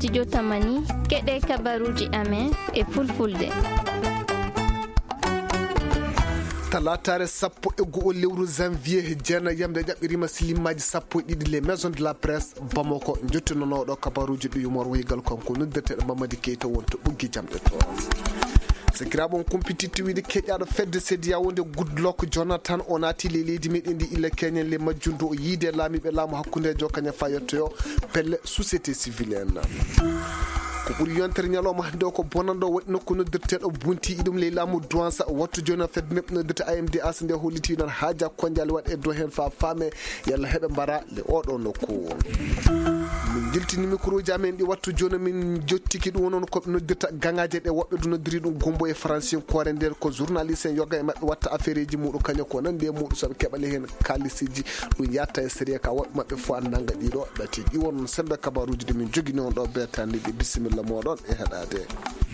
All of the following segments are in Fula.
Studio Tamani keɗe kabaruji amen e fulfulde. talatare 10 lewru janvier jeena yamde jaɓɓirima silimaji 12 les maisons de la presse Bamako jottinonoɗo kabaruji ɗo yumor woygal konko noddeteɗo Mamadi Keita wonto ɓuggi jamɗe to sikiraɓon compétitif wiide keƴaɗo fedde sédia wonde Goodluck Jonathan o naati le leydi meɗen ndi illa keñen le majjundu o yiide laamiɓe laamu hakkudejo kaña fa yettoyo pelle société civile en ko ɓuri yontere ñalawma hannde o ko bonanɗo waɗi nokku noddirteɗo bunti ɗum ley laamu douansa wattu joni fedde neɓɓe noddirta AMDAS nde holliti non haaja kondial waɗe dow hen fa faame yalla heɓe mbara le oɗo nokku min jiltini micro ji amen ɗi wattu joni min jottiki ɗum wonon koɓe noddirta gangaje ɗe woɓɓe ɗo noddiri ɗum gombo e francien koore nder ko journaliste en yoga e mabɓe watta affaire ji muɗum kañum ko nandi e muɗum soɓe keɓale hen kalisiji ɗum yatta e série ka woɓɓe mabɓe fo an nanga ɗiɗo ɗati ƴiwon sembe kabaruji ɗi min jogui on ɗo betandiɗi bisimilla moɗon e heɗade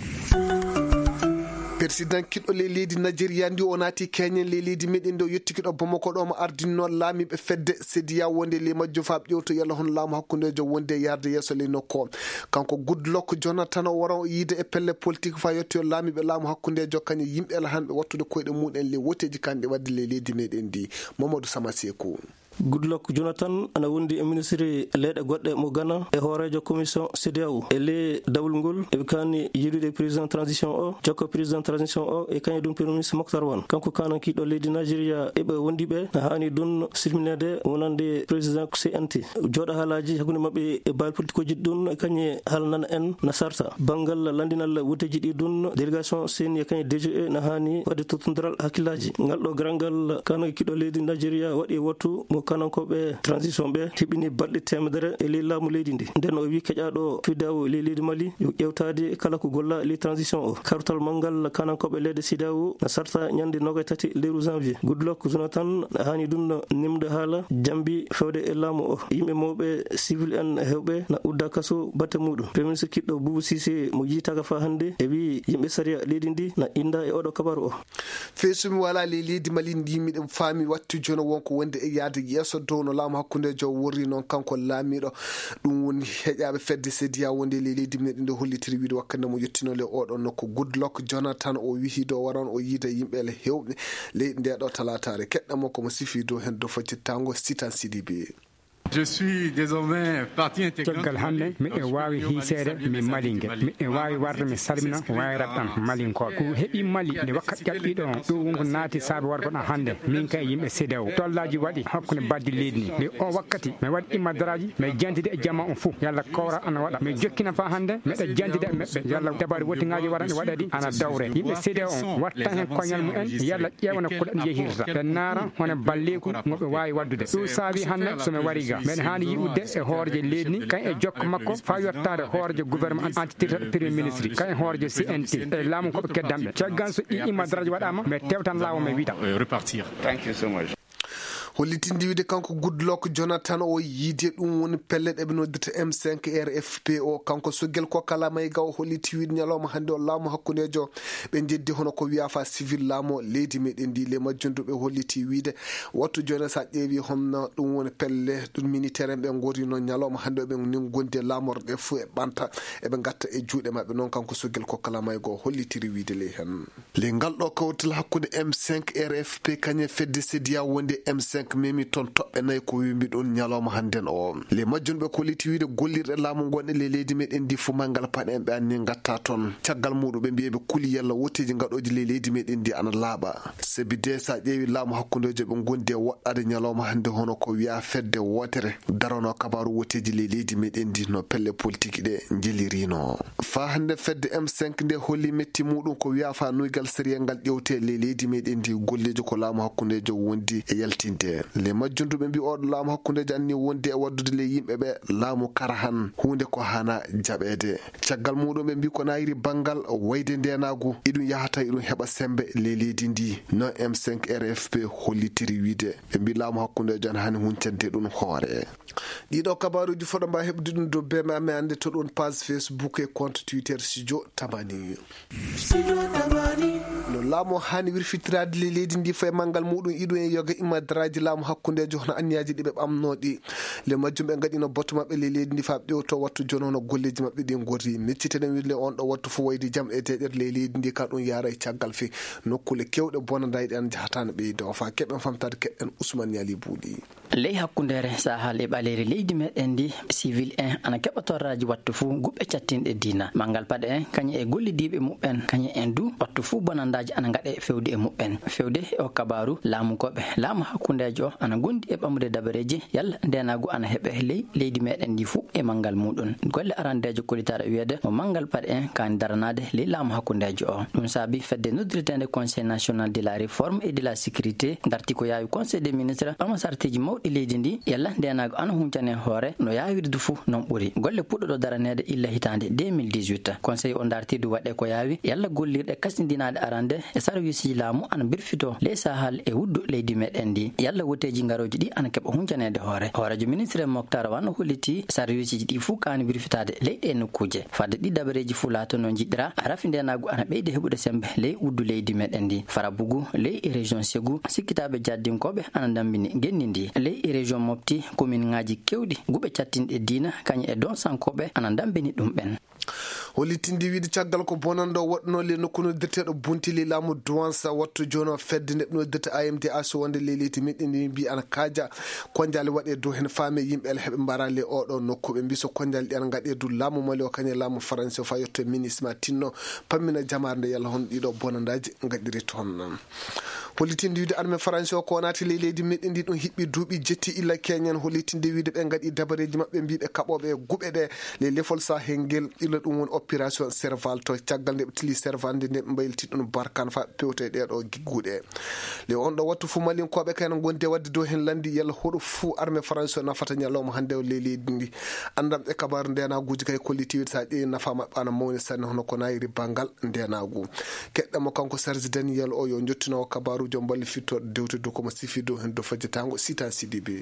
président kiɗɗo le leydi Nigeria ndi o naati keñen le leydi meɗen nde o yettikiɗo Bamako ɗo mo ardinno laamiɓe fedde sédia wonde le majjo fa ƴewto yalla hon laamu hakkudejo wonde yarde yesso le nokko kanko Goodluck Jonathan o wara o yiide e pelle politique fa yettoyo laamiɓe laamu hakkudejo kañum yimɓe ala hanɓe wattude koyɗe muɗen le woteji kanɗe wadde le leydi meɗen ndi Mamadou Samasekou. Goodluck Jonathan ana wondi e ministre leɗɗe goɗɗe mo Ghana e hoorejo commission CEDEAO e le dawol ngol eɓe kani yidude président transition o jokko président transition o e kañum ɗum premier ministre Mokhtar Wan kanko kanankiɗo leydi Nigeria eɓe wondiɓe hani ɗum silminede wonande président CNT jooɗa haalaji hakkude mabɓe e baal politique uji ɗum kañum haalnana en na sarta banggal landinal woteji ɗi ɗum délégation CENI e kañum DGE na hani wadde tottodiral hakkillaji ngal ɗo garangal kanankiɗo leydi Nigeria waɗi e wattu mo kanankoɓe transition ɓe heɓini balɗe temedere e ley laamu leydi ndi nden o wi keƴaɗo CEDEAO ley leydi Mali yo ƴewtade kala ko golla ley transition o kartal mangal kanankoɓe leydi CEDEAO na sarta ñande 23 lewru janvier Goodluck Jonathan hani ɗum nimde haala jambi fewde e laamu o yimɓe mawɓe civil en hewɓe na udda kaso batte muɗum premier ministre kiɗɗo Boubou Cissé mo yitaka fa hannde e wi yimɓe saria leydi ndi na inda e oɗo kabaru o feesumi wala ley leydi Mali ndi miɗen faami wattu joni wonko wonde e yaade yesso dow no laamu hakkudejo worri noon kanko laamiɗo ɗum woni heƴaɓe fedde sédia wonde le leydi meɗen nde hollitiri wiide wakkande mo yettinole oɗon nokku Goodluck Jonathan o wihido waran o yiida yimɓele hewɓe leydi ndeɗo talatare keɗɗamo komo sifi dow hen do faccitango Sitan Sidibé. Je suis désormais partie intégrante. Caggal hannde miɗen wawi hiiseede min malingue miɗen wawi warde mi salmina wayrat ɗan malinkoɓe ko heeɓi Mali nde wakkati ƴaɓɓiɗo ɗum wonko naati saabi wargo ɗan hannde min kay yimɓe CEDEAO tollaji waɗi hakkude baddi leydi ni nde o wakkati mi waɗi imadaraji mi jantide e jamma on fou yalla kowra ana waɗa mi jokkina fa hannde meɗa jantide e meɓɓe yalla dabari wottiŋaji waɗa ɗi waɗadi ana dawre yimɓe CEDEAO on watta hen koñal mumen yalla ƴewna ko ɗan yehirta ɓe naara hono balleku moɓe wawi waddude ɗum saabi hannde somi wari ga men hani yiɓude e hoorje leydi ni kañ e jokka makko fa yottade hoorje gouvernement antiterre premier ministre kañ e hoorje CNT e laamu koɓe keddamɓe caggal so ɗi imadaraji waɗama mais tewtan laamu me wiita Repartir. Thank you so much. hollitinde wiide kanko Goodluck Jonathan o yiide ɗum woni pelle ɗeɓe noddita M5 RFP o kanko sogel ko kala mayga o holliti wiide ñalawma hannde o laamu hakkudejo ɓe jeddi hono ko wiyafa civil laamu leydi meɗen ndi le majjunduɓe holliti wiide wattu joni sa ƴeewi honno ɗum woni pelle ɗum militaire en ɓe gori noon ñalawma hannde ɓe nin gondi e laamorɗe fo e ɓanta eɓe gatta e juuɗe mabɓe noon kanko sogel ko kala mayga o hollitiri wiide ley hen le ngal ɗo kawtal hakkude M5 RFP kañe fedde sédia wonde M5 memi toon toɓɓe nayyi ko wimbi ɗon ñalawma hannden o le majjunɓe kolliti wiide gollirɗe laamu gonɗe le leydi meɗen ndi fo mangal paɗen ɓe anni gatta toon caggal muɗum ɓe mbiya ɓe kuuli yalla wotteji gaɗoji le leydi meɗen ndi ana laaɓa sabi de sa ƴeewi laamu hakkudejo ɓe gondi e woɗɗade ñalawma hannde hono ko wiya fedde wotere darano kabaru wotteji le leydi meɗen ndi no pelle politique ɗe jillirino fa hannde fedde M5 nde holli metti muɗum ko wiya fa nuygal sériel ngal ƴewte le leydi meɗen ndi golleji ko laamu hakkudejo wondi e yaltinde le majjunduɓe mbi oɗo laamu hakkudejo anni wondi e waddude le yimɓeɓe laamu karahan hunde ko hana jaɓede caggal muɗum ɓe mbi ko nayiri banggal wayde ndenagu iɗum yahata iɗum heɓa sembe le leydi ndi no M5 RFP hollitiri wiide ɓe mbi laamu hakkudejo an hani huncante ɗum hoore ɗiɗo kabaruji foɗo mba heɓde ɗum dow beme ame ande to ɗon page Facebook e compte Twitter Studio Tamani no laamu hani wirfitirade le leydi ndi faye mangal muɗum iɗum e yoga immadaraji laamu hakkudejo hono anniyaji ɗiɓe ɓamnoɗi le majjum ɓe gaɗino bottu mabɓe le leydi ndi fa ƴewto wattu joni hono golleji mabɓe ɗi gori meccitenen wirle on ɗo wattu fo waydi jaam e deƴere le leydi ndi ka ɗum yaara e caggal fe nokkule kewɗe bonadayiɗe an jahatano ɓeydo fa keɓen famtade keɗɗen Ousmane Yali Buuɗi ley hakkundere sahal e ɓaleri leydi meɗen ndi civil en ana keɓa torraji wattu fuu guɓɓe cattinɗe dina mangal paɗe en kañum e gollidiɓe muɓɓen kañum en du wattu fuu bonandaji ana gaɗe fewde e muɓɓen fewde e o kabaru laamukoɓe laamu hakkundeji o ana gondi e ɓamude dabareji yalla ndenagu ana heeɓe ley leydi meɗen ndi fuu e mangal muɗum golle arandejo kolitare wiyede mo mangal paɗe en kani daranade ley laamu hakkundeji o ɗum saabi fedde noddiretende conseil national de la réforme et de la sécurité darti ko yawi conseil des ministres ɓama sartiji mawɗi leydi ndi yalla ndenago ana huncane hoore no yawirde fuu non ɓuuri golle puɗɗoɗo daranede illa hitande 2018 conseil o dartidu waɗe ko yawi yalla gollirɗe kasdinade arande e service ji laamu ana birfito ley sahal e wuddu leydi meɗen ndi yalla woteji ngaroji ɗi ana keɓa huncanede hoorejo ministre Moctar Wan holliti service ji ɗi fuu kani birfitade leyɗe nokkuje fadde ɗi dabareji fuu laato no jiɗɗira rafi ndenagu ana ɓeyde heɓude sembe ley wuddu leydi meɗen ndi Farabougou ley e région Ségou sikkitaɓe jaddinkoɓe ana dambini genni ndi ley e région Mopti commune ngaji kewɗi guɓe cattinɗe diina kañum e don sankoɓe ana dambini ɗum ɓen hollitinde wiide caggal ko bonanɗo waɗno le nokku noddirteɗo buntili laamu douance wattu joni o fedde neɗɗo noddirta AMDA so wonde le leydi meɗen ndi mbi ana kaaja konjale waɗe dow hen faame yimɓe ele heeɓe mbara le oɗo nokku ɓe mbi so konjale ɗi ana gaɗe dow laamu mali o kañum laamu français o fa yetto ministre ma tinno pammina jamare nde yalla hono ɗiɗo bonandaji gaɗiri toon hollitinde wiide armé français o ko naati le leydi meɗen ndi ɗum hiɓɓi duuɓi jetti illa keñen hollitinde wiide ɓe gaɗi dabareji mabɓe mbiɓe kaɓoɓe guɓe ɗe le lefol sahel ngel illa ɗum woni opération serval to caggal nde ɓe tili serval nde nde ɓe mbayliti ɗum barkan fa pewte ɗeɗo gigguɗe le on ɗo wattu fuu malinkoɓe kayno gondi e wadde dow hen landi yalla hoɗo fuu armé français o nafata ñalawma hande o le leydi ndi andam ɓe kabaru ndenaguji kay kolliti wiide sa ƴeewi nafa mabɓe ana mawni sanne hono ko nayiri banggal ndenagu keɗɗamo kanko Serge Daniel o yo jottinowo kabaru jo mballi fittoɗo dewte dow komo sifi dow hen dow fajjitango Sita Sidibé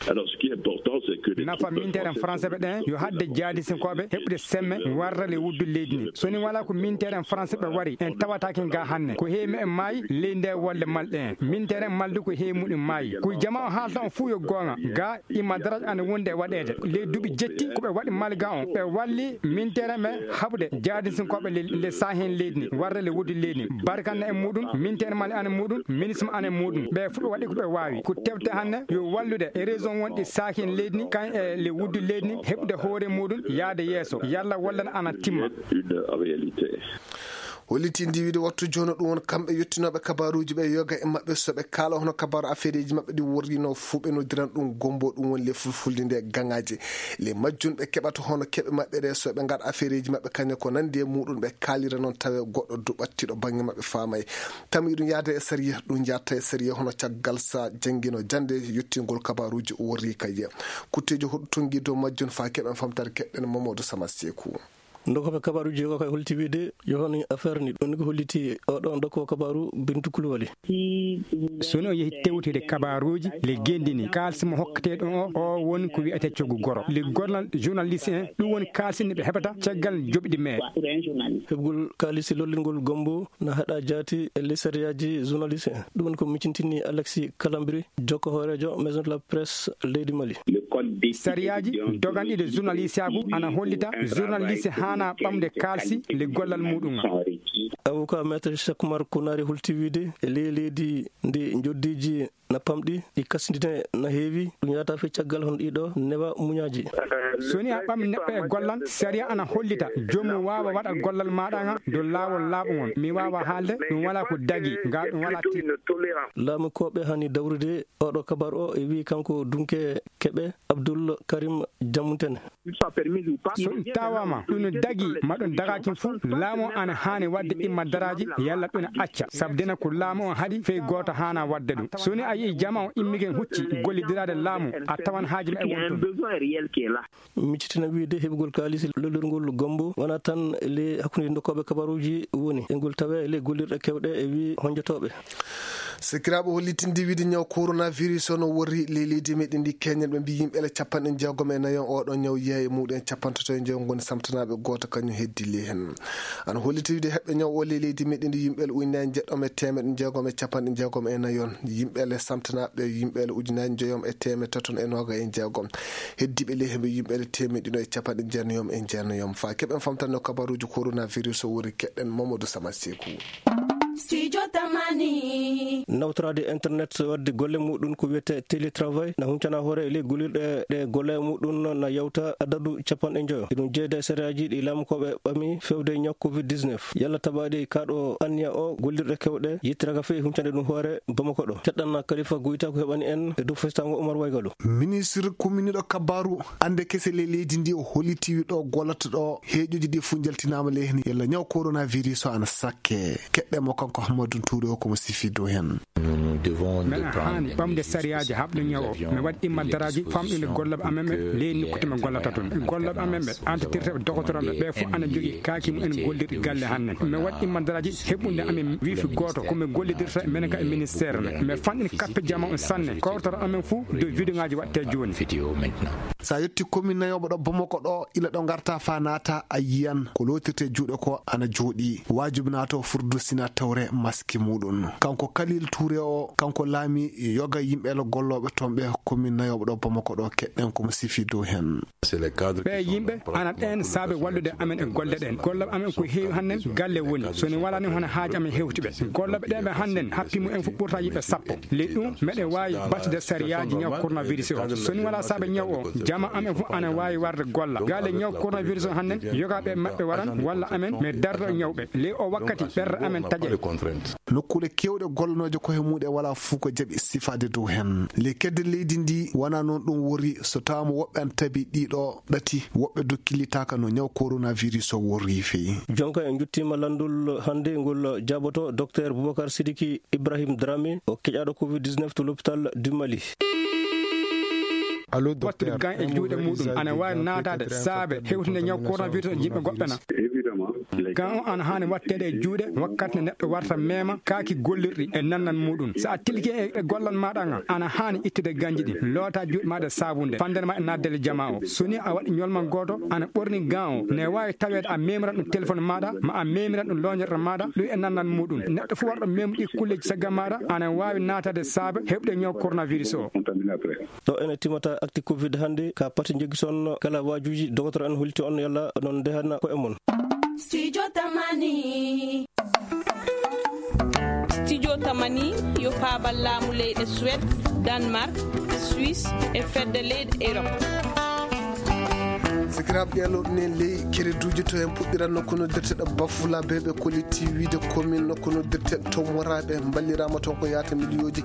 nafa mintere en français ɓe ɗen yo hadde jaadisinkoɓe heɓude semme warrale wuddu leydi ndi soni wala ko mintere en français ɓe wari en tawatake ga hanne ko heemi en maayi ley nde wolle malɗe en mintere en malde ko heemuɗum maayi ko jama o haalta on fuu yo gonga ga immadaraj ana wonde e waɗede ley duuɓi jetti koɓe waɗi malga on ɓe walli mintere ɓe haɓude jaadisinkoɓe le sahen leydi ndi warrale wuddu leydi ndi barkanne en muɗum mintere mali ane muɗum ministre ane muɗum ɓe fuɗo waɗi koɓe wawi ko tewte hanne yo wallude e raison wonɗi sahen leydi ndi kan e le wuddu leydi ndi heɓude hoore muɗum yaade yeeso yalla wallan ana timma hollitinde wiide wattu joni ɗum won kamɓe yettinoɓe kabaruji ɓe yoga e mabɓe soɓe kaala hono kabaru affaire ji mabɓe ɗi worrino fuu ɓe noddiran ɗum gombo ɗum woni le fulfulde nde gangaji le majjun ɓe keɓata hono keɓe mabɓe ɗe soɓe gaɗa affaire ji mabɓe kañum ko nandi e muɗum ɓe kaalira noon tawe goɗɗo duɓattiɗo banggue mabɓe faamay tami ɗum yaada e sérieux ɗum jatta e sérieux hono caggal sa jangguino jande yettingol kabaruji worri kayiya kutteji hoɗo tonggui dow majjun fa keɓen famtare keɗɗen Mamadou Sama Sekou ndokoɓe kabaruji ko kay holti wiide yo hono affaire ni ɗon ko holliti oɗon dokko kabaru Bintou Coulibaly soni o yehi tewtude kabaruji le gendini kalsimo hokkateɗo o woni ko wiyete coggu goro le gollal journaliste en ɗum woni kalsinde ɓe heɓata caggal joɓɗi me heɓgol kalisi lollingol gombo na haɗa jaati e les sériyaji journaliste en ɗum woni ko miccintini Alexis Kalambri jokko hoorejo maison de la presse leydi Mali sériyaji doganɗiɗo journaliste agu ana hollita journaliste hana ɓamde kalsi le gollal muɗum avocat maître Chakmar Konari holti wiide e leydi ndi joddiji na pamɗi ɗi kasdine na heewi ɗum yata fe caggal hono ɗiɗo newa muñaji soni a ɓam neɗɗo e gollal séria ana hollita jomum wawa waɗa gollal maɗa ga dow lawol laaɓugol mi wawa haalde ɗum wala ko dagui ga ɗum wala laamu koɓe hani dawrude oɗo kabaru o e wi kanko Dunke Keɓe Abdoul Karim Jamoutene so ɗum tawama ɗum dagui maɗum dagakin fou laamu ana hani wadde immadaraji yalla ɗum acca sabdena ko laamu on haaɗi fey goto hana wadde ɗum soni a yii jama o immigen hucci gollidirade laamu a tawan haaji ma e wonton miccitina wiide heɓugol kalisi lollirgol gombo wona tan le hakkude dokkoɓe kabaruji woni e ngol tawe le gollirɗe kewɗe e wi honjotoɓe Sekiraɓe hollitinde wiide ñaw coronavirus no wori leydi meɗen ndi Kenya ɓe mbi yimɓe 64 oɗo ñaw yeeye muɗum 54 goni samtanaɓe goto kañum heddili hen. An holliti wiide heɓɓe ñaw o leydi meɗen ndi yimɓe ujunaje jeɗɗom e temedde jeegom e capanɗe jeegom e nayon yimɓe samtanaɓe yimɓe ujunaje jeegom e temedde taton e noga e jeegom heddiɓe ley heɓe yimɓe temedde e capanɗe jeenayom e jeenayom fa keɓen famtanno kabaruji coronavirus o wori keɗɗen Mamadou Samasekou. Studio Tamani nawtorade internet wadde golle muɗum ko wiyete télétravail na huncana hoore ley golirɗe ɗe golle muɗum na yawta adadu 50 ɗum jeeyde séréaji ɗi laamukoɓe ɓami fewde ñaw covid-19 yalla tabaɗi kaɗo anniya o gollirɗe kewɗe yittiraga fewi huncande ɗum hoore Bamako ɗo keɗɗan Kalifa Gouyta ko heɓani en e dow festango Oumar Waygalu. Ministre commune ɗo kabaru ande kese leydi ndi o holliti ɗo gollata ɗo heeƴuji ɗi fu jaltinama ley hen yalla ñaw coronavirus o ana sakke keɗɗemo kanko Hamadou Touré o komo sifi dow hen. men hani ɓamde sariyaji haɓɗo ñaw o mi waɗi immantaraji famɗude gollaɓe amen ɓe ley nokkutema gollata toon gollaɓe amen ɓe entretien doctoral ɓe fof ana jogui kaaki mumen gollirɗi galle hanne mi waɗi immantaraji heɓɓude amen wiifi goto komi gollidirta minen ka e ministére me mi fanɗini kappe jama on sanne kawtata amen fou de vidéo ngaji watte joni sa yetti commune nayoɓe ɗo Bamako ɗo ila ɗo garta fa naata a yiyan ko lotirte juuɗe ko ana jooɗi wajibi nato furdu sina tawre maski muɗum kanko Kalil Touré o kanko laami yoga yimɓe lo golloɓe toon ɓe commune nayoɓe ɗo Bamako ɗo keɗɗen komo sifi dow hen ɓe yimɓe ana ɗen saabe wallude amen e golle ɗen gollaɓe amen ko heewi hannen galle woni soni wala ni hono haaji amen hewtiɓe gollaɓe ɗen ɓe hannen happimu en fof ɓurta yimɓe 10 ley ɗum meɗen wawi battude sariyaji ñaw coronavirus o soni wala saabe ñaw o jama amen fof ana wawi warde golla galle ñaw coronavirus o hannen yogaɓe maɓɓe waran walla amen mais dardo ñawɓe ley o wakkati ɓerde amen taƴe nokkule kewɗe gollanoje koye muɗe wala fuu ko jaaɓi sifade dow hen ley kedde leydi ndi wona noon ɗum wori so tawama woɓɓe an taabi ɗiɗo ɗati woɓɓe dokkilitaka no ñaw coronavirus o wori feyi jonka en juttima landul hande ngol jaboto docteur Boubacar Sidiki Ibrahim Dramé o keƴaɗo covid-19 to l'hôpital du Mali. wattude gan e juuɗe muɗum ana wawi natade saabe hewtinde ñaw coronavirus o yimɓe goɓɓena gan o ana hani wattede e juuɗe wakkati nde neɗɗo warta mema kaaki gollirɗi e nannan muɗum so a tilki e gollan maɗa ga ana hani ittude ganji ɗi loota juuɗe maɗa sabunde fandene ma e naddele jama o soni a waɗi ñolman goto ana ɓorni gan o ne wawi tawede a memiran ɗum téléphone maɗa ma a memiran ɗum loñerɗo maɗa ɗum e nannan muɗum neɗɗo fo warɗo memu ɗi kulleji saggal maɗa ana wawi natade saabe heɓde ñaw coronavirus o ɗo ene timata acti covid hande ka pati jogui son kala wajuji docteur en holti on yalla non dehana ko e mon. Studio Tamani Studio Tamani yo paabal laamu leyɗe Suède, Danemark, Suisse e fedde leyɗe Europe. sikiraɓe ɗeloɗo ne ley kereduji to en puɗɗiran nokku noddirteɗo Bafulaɓe ɓe kolliti wiide commune nokku noddirteɗo Tomoraɓe ballirama toon ko yata milliyoji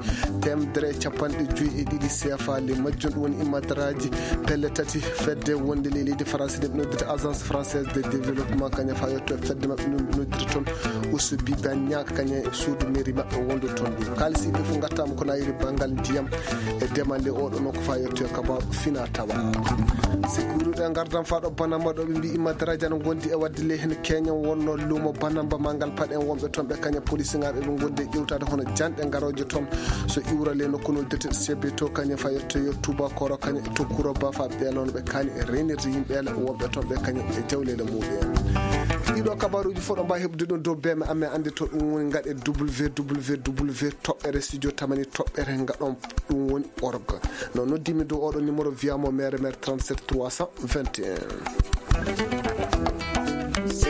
150 CFA le majjum ɗum woni immadaraji pelle tati fedde wonde ley leydi France ɗe ɓe noddirta agence française de développement kaña fa yetto e fedde mabɓe ɗum ɓe noddirta toon Oussoubi Bagnac kaña e suudu mairie mabɓe wonde toon ɗum kalisi ɓe fof gattama ko nayiri banggal ndiyam e demal le oɗo nokko fa yetto e kaba fina tawa sikkuruɗe gardan faɗo Banamba ɗo ɓe mbi immadaraji ana gondi e wadde ley hen Kenya wonno luumo Banamba mangal paɗen wonɓe toon ɓe kaña police ngaɓe ɓe gondi e ƴewtade hono janɗe garoje toon so iwra le nokku noddirteɗo CB to kaña fa yetto yo Tubakoro kaña to Kouro Bafa ɓeelono ɓe kaali e renirde yimɓeele wonɓe toon ɓe kaña e jawlele muɗum ɗiɗo kabaruji fof ɗo mbawi heɓde ɗon dow beme amen ande to ɗum woni gaɗe www toɓɓere studio tamani toɓɓere gaɗon ɗum woni org no noddimi dow oɗo numéro wiyamo maire 37 321